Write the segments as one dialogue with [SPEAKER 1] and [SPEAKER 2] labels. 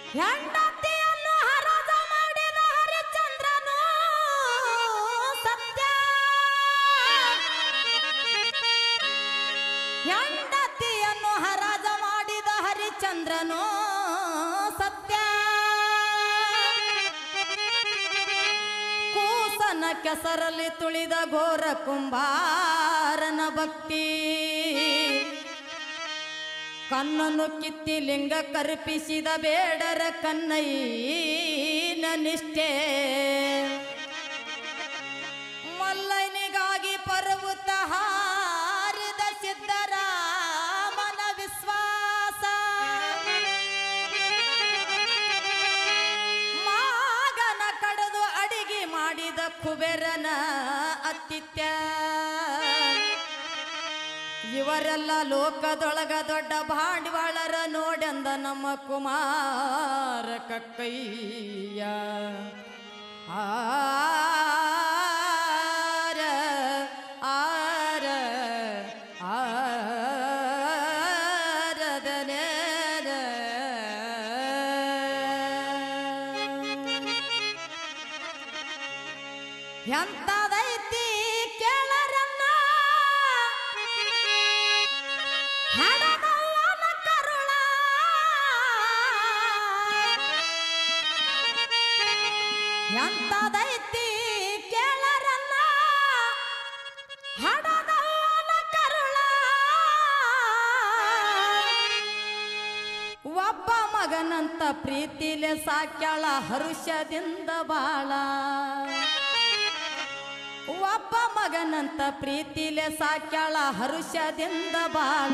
[SPEAKER 1] ಹೆಂಡತಿಯನ್ನು ಹರಾಜ ಮಾಡಿದ ಹರಿಶ್ಚಂದ್ರನು ಸತ್ಯ. ಹೆಂಡತಿಯನ್ನು ಹರಾಜ ಮಾಡಿದ ಹರಿಶ್ಚಂದ್ರನು ಸತ್ಯ. ಕೂಸನ ಕೆಸರಲ್ಲಿ ತುಳಿದ ಘೋರ ಕುಂಬಾರನ ಭಕ್ತಿ. ಕಣ್ಣನ್ನು ಕಿತ್ತಿ ಲಿಂಗ ಕರ್ಪಿಸಿದ ಬೇಡರ ಕನ್ನಯ್ಯನ ನಿಷ್ಠೆ. ಮಲ್ಲನಿಗಾಗಿ ಪರ್ವತ ಹಾರಿದ ಸಿದ್ದರಾಮನ ವಿಶ್ವಾಸ. ಮಗನ ಕಡದು ಅಡಿಗೆ ಮಾಡಿದ ಕುಬೇರನ ಅತ್ತಿತ್ಯ. ಇವರೆಲ್ಲ ಲೋಕದೊಳಗ ದೊಡ್ಡ ಭಾಂಡವಾಳರ ನೋಡೆಂದ ನಮ್ಮ ಕುಮಾರ ಕಕ್ಕಯ್ಯ. ಆರ ಆರ ಆರದನೆ ಎಂತದೈತಿ ಕೇಳರನ್ನ ಹಡದವ್ವನ ಕರುಳ. ಎಂತದೈತಿ ಕೇಳರನ್ನ ಹಡದವ್ವನ ಕರುಳ. ಒಬ್ಬ ಮಗನಂತ ಪ್ರೀತಿಲೆ ಸಾಕ್ಯಾಳ ಹರುಷದಿಂದ ಬಾಳ. ಒಬ್ಬ ಮಗನಂತ ಪ್ರೀತಿಲೆ ಸಾಕ್ಯಾಳ ಹರುಷದಿಂದ ಬಾಳ.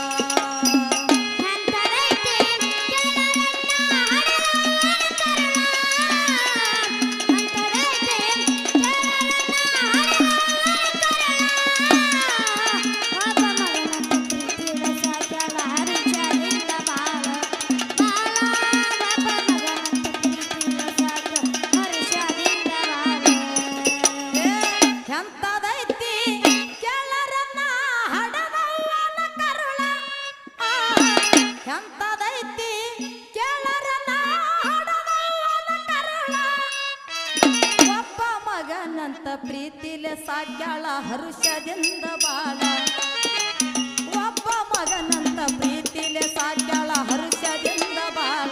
[SPEAKER 1] ಪ್ರೀತಿಲೆ ಸಾಕ್ಯಾಳ ಹರುಷದಿಂದ ಬಾಳ. ಒಬ್ಬ ಮಗನಂತ ಪ್ರೀತಿಲೆ ಸಾಕ್ಯಾಳ ಹರುಷದಿಂದ ಬಾಳ.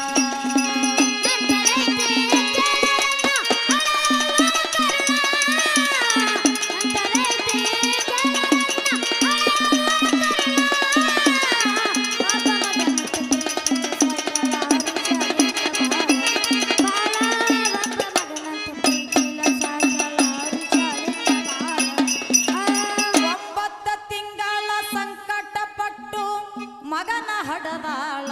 [SPEAKER 1] ಮಗನ ಹಡದಾಳ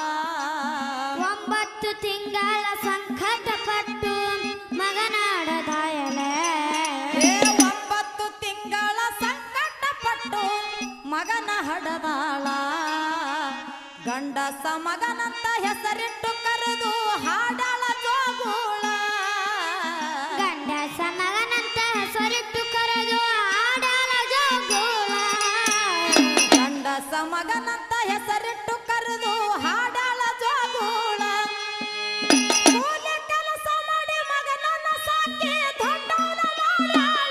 [SPEAKER 2] 9 ತಿಂಗಳ ಸಂಕಟ ಪಟ್ಟು ಮಗನ ಹಡದಾಯಲೆ.
[SPEAKER 1] 9 ತಿಂಗಳ ಸಂಕಟ ಪಟ್ಟು ಮಗನ ಹಡದಾಳ. ಗಂಡಸ ಮಗನಂತ ಹೆಸರಿಟ್ಟು ಕರೆದು ಹಾಡಾಳ ಜೋಗುಳ.
[SPEAKER 2] ಗಂಡಸ ಮಗನಂತ ಹೆಸರಿಟ್ಟು ಕರೆದು ಹಾಡಾಳ ಜೋಗುಳ.
[SPEAKER 1] ಗಂಡಸ ಮಗನಂತ ಹೆಸರಿಟ್ಟು ಕರೆದು ಹಾಡಾಳ ಜೋಗುಳ. ಕೂಲಿ ಕೆಲಸ ಮಾಡಿ ಮಗನನ್ನ ಸಾಕಿ ದೊಡ್ಡವನ ಮಾಡ್ಯಾಳ.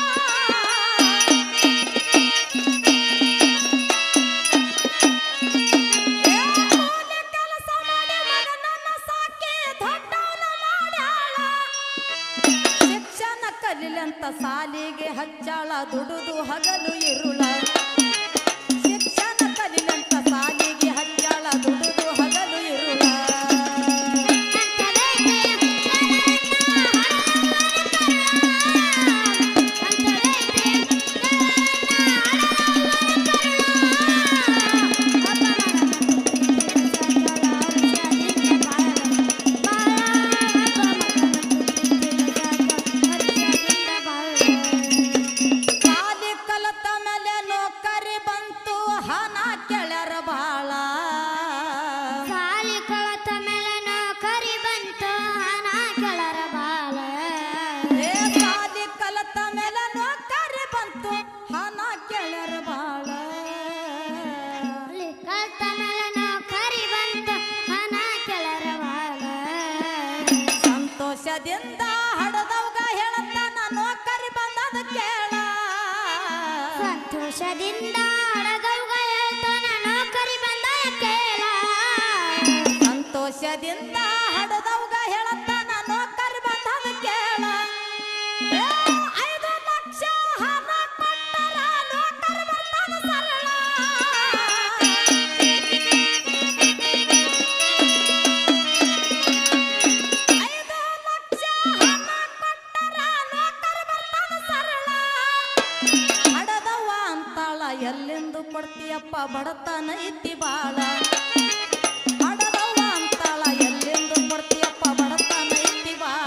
[SPEAKER 1] ಕೂಲಿ ಕೆಲಸ ಮಾಡಿ ಮಗನನ್ನ ಸಾಕಿ ದೊಡ್ಡವನ ಮಾಡ್ಯಾಳ. ಶಿಕ್ಷಣ ಕಲಿಲಂತ ಸಾಲಿಗೆ ಹಚ್ಚಾಳ ದುಡುದು ಹಗಲು ಇರುಳ. ಸಾಲಿಗೆ ಹಚ್ಚಾಳ ದುಡುದು ಹಗಲು ಇರುಳ. ಸಾಲಿ ಕಲತ ಮೇಲೆ ಸಂತೋಷದಿಂದ ಹಡದವ್ಗ ಹೇಳತ್ತಾನ ನೌಕರಿ ಬಂದದ ಕೇಳ
[SPEAKER 2] ಸಂತೋಷದಿಂದ ಹಡದವ್ಗ ಹೇಳ್ತಾನ ನೌಕರಿ ಬಂದದ ಕೇಳ
[SPEAKER 1] ಸಂತೋಷದಿಂದ ಹಡದವ್ಗ ಹೇಳತ್ತಾನ ನೌಕರಿ ಬಂದದ ಕೇಳ 5 ಲಕ್ಷ ಹಣ ಕೊಟ್ಟರ ನೌಕರಿ ಬರ್ತಾನ ಸರಳ 5 ಲಕ್ಷ ಹಣ ಕೊಟ್ಟರ ನೌಕರಿ ಬರ್ತಾನ ಸರಳ ಹಡದವ್ವ ಅಂತಾಳ ಎಲ್ಲಿಂದು ಕೊಡ್ತೀಯಪ್ಪ ಬಡತನ ಐತಿ ಬಾಳ ಹಡದವ್ವ ಅಂತಾಳ ಎಲ್ಲಿಂದು ಕೊಡ್ತೀಯಪ್ಪ ಬಡತನ ಐತಿ ಬಾಳ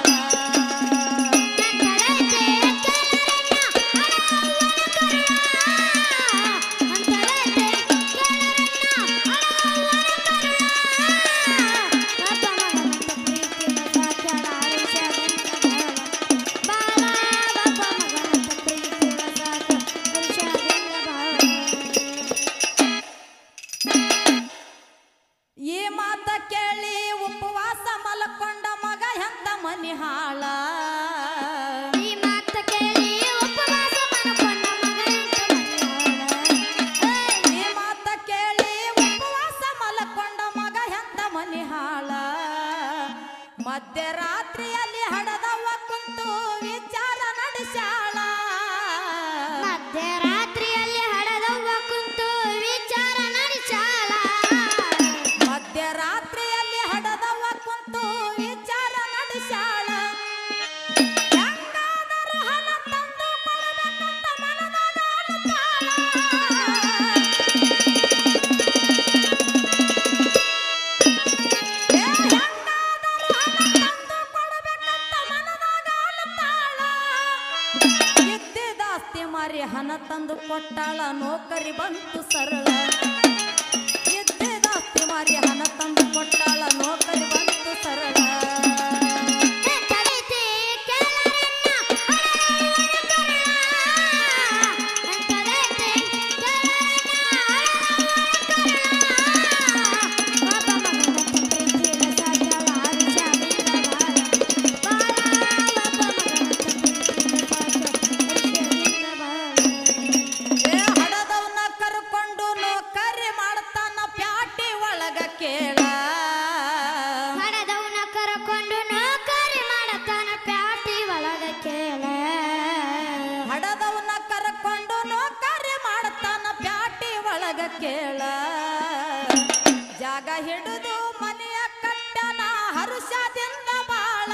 [SPEAKER 1] ಈ ಮಾತ ಕೇಳಿ ಉಪವಾಸ ಮಲ್ಕೊಂಡ ಮಗ ಎಂತ ಮನಿ ಹಾಳ
[SPEAKER 2] ಈ ಮಾತು ಕೇಳಿ ಉಪವಾಸ ಮಲ್ಕೊಂಡ ಮಗ ಎಂತ ಮನಿ ಹಾಳ
[SPEAKER 1] ಈ ಮಾತ ಕೇಳಿ ಉಪವಾಸ ಮಲ್ಕೊಂಡ ಮಗ ಎಂತ ಮನಿ ಹಾಳ ಮಧ್ಯರಾತ್ರಿಯಲ್ಲಿ ಹಡದವ್ವ ಕುಂತು ವಿಚಾರ ನಡೆಸಾಳ
[SPEAKER 2] ಮಧ್ಯರಾತ್ರಿಯಲ್ಲಿ ಹಡದವ್ವ ಕುಂತು ವಿಚಾರ ನಡೆಸಾಳ
[SPEAKER 1] ಮಧ್ಯರಾತ್ರಿಯಲ್ಲಿ ಹಡದವ್ವ ಕುಂತು ವಿಚಾರ ನಡೆಸಾಳ ಹೆಂಗಾದರೂ ಹಣ ತಂದು ಕೊಡಬೇಕಂತ ಮನದಾಗ ಅಳುತ್ತಾಳ ಹೆಂಗಾದರೂ ಹಣ ತಂದು ಕೊಡಬೇಕಂತ ಮನದಾಗ ಅಳುತ್ತಾಳ ಇದ್ದಿದಾಸ್ತಿ ಮಾರಿ ಹಣ ತಂದು ಕೊಟ್ಟಾಳ ನೌಕರಿ ಬಂತು ಸರಳ ಇದ್ದಿದಾಸ್ತಿ ಮಾರಿ ಹಣ ತಂದು ಕೊಟ್ಟಾಳ ನೌಕರಿ ಬಂತು ಸರಳ
[SPEAKER 2] ತಡಿತಿ ಕೇಳರನ್ನ ತಡಿತಿ ಪಾಪ ಮಗನ ಪ್ರೀತಿಯ ಸಾಕ್ಯಾಳ ಹರ್ಷದಿಂದ ಬಾಳ ಪಾಪ ಮಗನ ಪ್ರೀತಿಯ ಸಾಕ್ಯಾಳ
[SPEAKER 1] ಏ ಹಡದವ್ನ ಕರ್ಕೊಂಡು ನೌಕರಿ ಮಾಡ್ತಾನ ಪ್ಯಾಟಿ ಒಳಗ ಕೇಳ
[SPEAKER 2] ಹಡದವ್ನ ಕರ್ಕೊಂಡು ನೌಕರಿ ಮಾಡತಾನ ಪ್ಯಾಟಿ ಒಳಗ ಕೇಳ
[SPEAKER 1] ಹಡದವ್ನ ಕರ್ಕೊಂಡು ನೌಕರಿ ಮಾಡ್ತಾನ ಪ್ಯಾಟಿ ಒಳಗ ಕೇಳ ಜಾಗ ಹಿಡಿದು ಮನೆಯ ಕಟ್ಟನ ಹರುಷದಿಂದ ಬಾಳ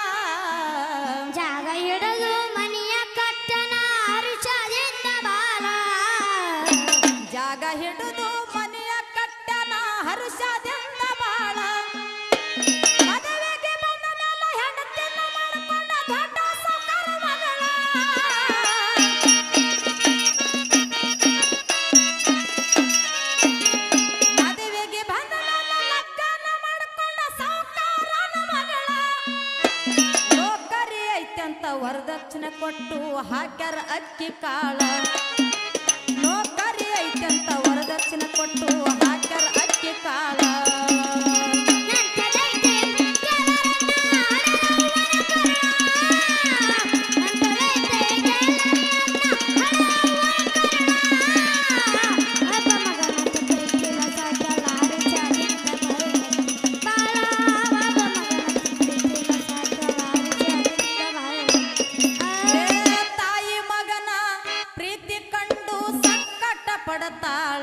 [SPEAKER 2] ಜಾಗ ಹಿಡಿದು ಮನೆಯ ಕಟ್ಟನ ಹರುಷದಿಂದ ಬಾಳ
[SPEAKER 1] ಜಾಗ ಹಿಡಿದು ಮನೆಯ ಕಟ್ಟನ ಹರುಷದಿಂದ ಬಾಳ ಮದುವೆಗೆ ಬಂದ ಮೇಲೆ ಹೆಂಡತಿಯನ್ನ ಮಾಡಿಕೊಂಡ ದೊಡ್ಡ ಸಾವ್ಕಾರ ಮಗಳ ಮದುವೆಗೆ ಬಂದ ಮೇಲೆ ಲಗ್ನ ಮಾಡಿಕೊಂಡ ಸಾವ್ಕಾರನ ಮಗಳ ನೌಕರಿ ಐತಂತ ವರದಕ್ಷಿಣೆ ಕೊಟ್ಟು ಹಾಕ್ಯಾರ ಅಕ್ಕಿ ಕಾಳ ನೌಕರಿ ಐತಂತ ವರದಕ್ಷಿಣೆ ಕೊಟ್ಟು ಹಾಕ್ಯಾರ ಅಕ್ಕಿ ಕಾಳ ಏ ತಾಯಿ ಮಗನ ಪ್ರೀತಿ ಕಂಡು ಸಂಕಟ ಪಡತಾಳ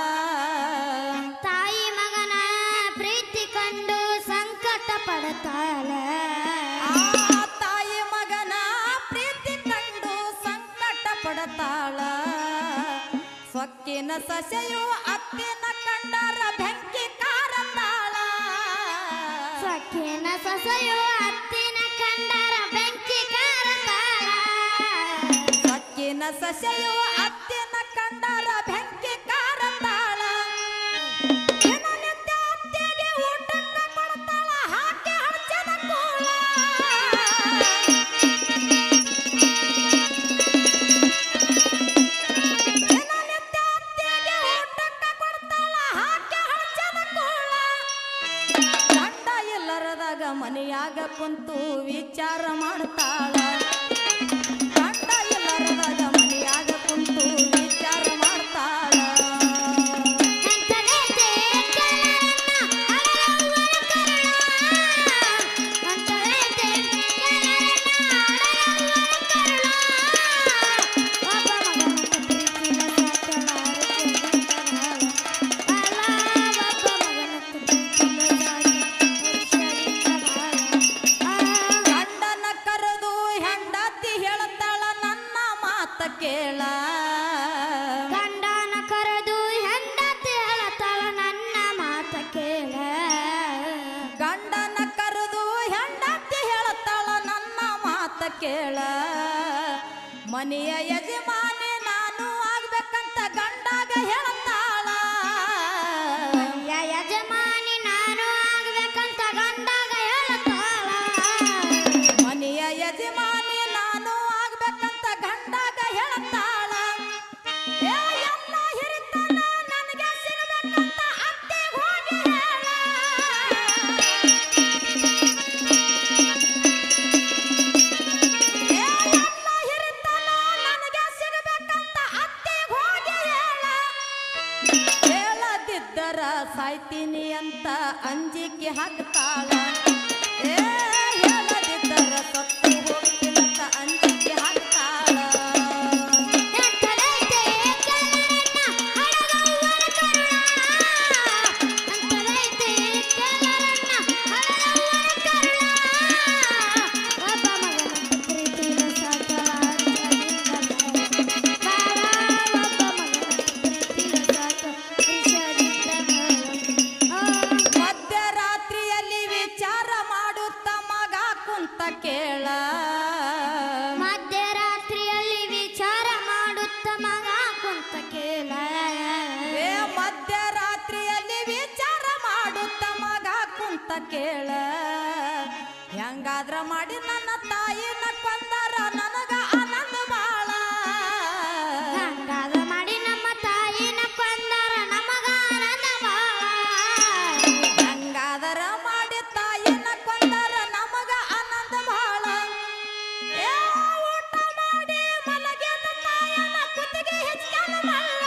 [SPEAKER 2] ತಾಯಿ ಮಗನ ಪ್ರೀತಿ ಕಂಡು ಸಂಕಟ ಪಡತಾಳ
[SPEAKER 1] ಆ ತಾಯಿ ಮಗನ ಪ್ರೀತಿ ಕಂಡು ಸಂಕಟ ಪಡತಾಳ ಸೊಕ್ಕಿನ ಸಸೆಯು ಅತ್ತಿನ ಕಂಡರ ಬೆಂಕಿ ಕಾರತಾಳ
[SPEAKER 2] ಸೊಕ್ಕಿನ ಸೊಸೆಯು ಅತ್ತಿನ ಕಂಡರ ಬೆಂಕಿ ಕಾರತಾಳ
[SPEAKER 1] ಸೊಕ್ಕಿನ ಸಸೆಯು ಅತ್ತಿನ ಕಂಡರ ಬೆಂಕಿ ಕಾರತಾಳ ದಿನನಿತ್ಯ ಅತ್ತಿಗೆ ಊಟಕ್ಕೆ ಕೊಡ್ತಾಳ ಹಾಕಿ ಹಚ್ಚದ ಕೋಳ ದಿನನಿತ್ಯ ಅತ್ತಿಗೆ ಊಟಕ್ಕೆ ಕೊಡ್ತಾಳ ಹಾಕಿ ಹಚ್ಚದ ಕೋಳ ಗಂಡ ಇಲ್ಲರದಾಗ ಮನೆಯಾಗ ಕುಂತು ವಿಚಾರ ಮಾಡ್ತಾಳ ಗಂಡ ಇಲ್ಲರದಾಗ ಮನೆಯಾಗ ಕುಂತು ವಿಚಾರ ಮಾಡ್ತಾಳ ಕೇಳ
[SPEAKER 2] ಗಂಡನ ಕರೆದು ಹೆಂಡತಿ ಹೇಳತಾಳ ನನ್ನ ಮಾತ ಕೇಳ
[SPEAKER 1] ಗಂಡನ ಕರೆದು ಹೆಂಡತಿ ಹೇಳತಾಳ ನನ್ನ ಮಾತ ಕೇಳ ಮನೆಯ ಯಜಮಾನಿ ನಾನು ಆಗ್ಬೇಕಂತ ಗಂಡಾಗ ಹೇಳತಾಳ
[SPEAKER 2] ಯಜಮಾನಿ ನಾನು ಆಗ್ಬೇಕಂತ ಗಂಡಾಗ ಹೇಳತಾಳ
[SPEAKER 1] ಮನೆಯ ಯಜಮಾನಿ ನಾನು ಆಗ್ಬೇಕಂತ ಗಂಡಾಗ ಹೇಳತಾಳ ಎಲ್ಲ ಹಿರಿತನ ನನಗೆ ಸಿಗಬೇಕಂತ ಅತ್ತೆಗೆ ಹೋಗಿ ಹೇಳ ಎಲ್ಲ ಹಿರಿತನ ನನಗೆ ಸಿಗಬೇಕಂತ ಅತ್ತೆಗೆ ಹೋಗಿ ಹೇಳ ಹೇಳದಿದ್ದರ ಸಾಯ್ತೀನಿ ಅಂತ ಅಂಜಿಕೆ ಹಾಕ್ತಾಳ ಹೇಳದಿದ್ದರ ಸತ್ತು ಹೋಗ್ತೀನಂತ ಅಂಜಿಕೆ ಹಾಕ್ತಾಳ ಮಧ್ಯರಾತ್ರಿಯಲ್ಲಿ ವಿಚಾರ ಮಾಡುತ್ತ ಮಗ ಕುಂತ ಕೇಳ
[SPEAKER 2] ಮಧ್ಯರಾತ್ರಿಯಲ್ಲಿ ವಿಚಾರ ಮಾಡುತ್ತ ಮಗ ಕುಂತ ಕೇಳ
[SPEAKER 1] ಮಧ್ಯರಾತ್ರಿಯಲ್ಲಿ ವಿಚಾರ ಮಾಡುತ್ತ ಮಗ ಕುಂತ ಕೇಳ ಹೆಂಗಾದ್ರ ಮಾಡಿ ನನ್ನ ತಾಯಿನ ಕೊಂದರ ನನಗ ಆನಂದ ಬಾಳ
[SPEAKER 2] ಹಂಗಾದ ಮಾಡಿ ನಮ್ಮ ತಾಯಿನ ಕೊಂದರ ನಮಗ ಆನಂದ ಬಾಳ
[SPEAKER 1] ಹೆಂಗಾದರ ಮಾಡಿ ತಾಯಿನ ಕೊಂದರ ನಮಗ ಆನಂದ ಬಾಳ ಊಟ ಮಾಡಿ ಮಲಗಿದ ತಾಯನ ಕುತ್ತಿಗೆ ಹೆಚ್ಚನ ಮಲ್ಲ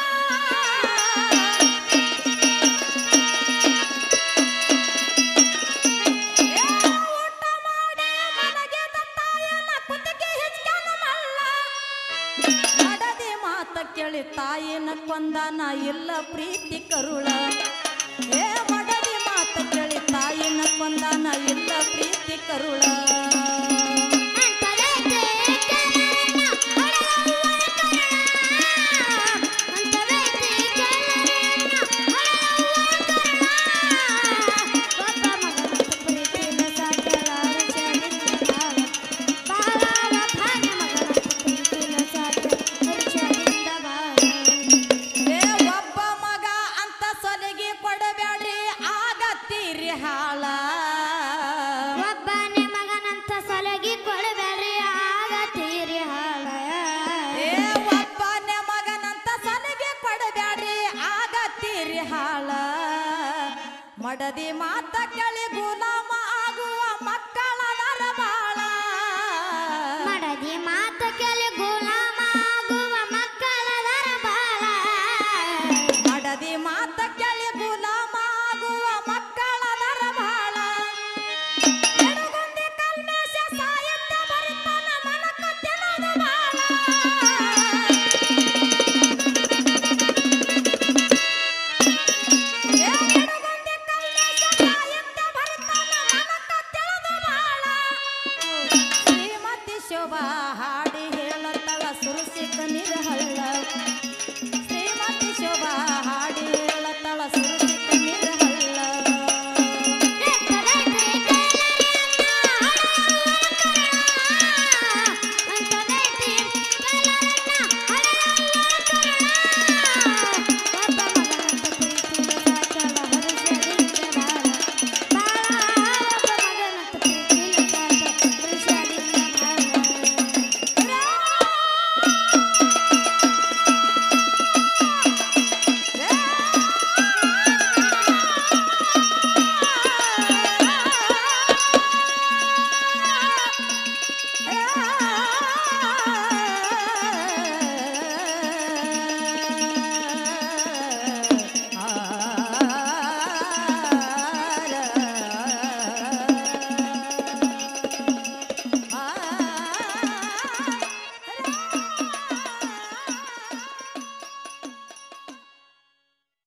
[SPEAKER 1] ಊಟ ಮಾಡಿ ಮಲಗಿದ ತಾಯನ ಕುತ್ತಿಗೆ ಹೆಚ್ಚನ ಮಲ್ಲ ಮಡದಿ ಮಾತ ಕೇಳಿ ತಾಯಿನ ಕೊಂದನ ಇಲ್ಲ ಪ್ರೀತಿ ಕರುಳ ಮಡದಿ ಮಾತ ಕೇಳಿ ತಾಯಿನ ಕೊಂದನ ಇಲ್ಲ ಪ್ರೀತಿ ಕರುಳ ಒಬ್ಬ ಮಗ ಅಂತ ಸಲಿಗೆ ಕೊಡಬೇಡ್ರಿ ಆಗತ್ತೀರಿ ಹಾಳ
[SPEAKER 2] ಒಬ್ಬನೇ ಮಗನಂತ ಸಲಗಿ ಕೊಡಬೇಡ್ರಿ ಆಗತ್ತೀರಿ ಹಾಳ
[SPEAKER 1] ಒಬ್ಬನೇ ಮಗನಂತ ಸಲಿಗೆ ಕೊಡಬೇಡ್ರಿ ಆಗತ್ತೀರಿ ಹಾಳ ಮಡದಿ ಮಾತ ಕೇಳಿ ಗುಲಾಮ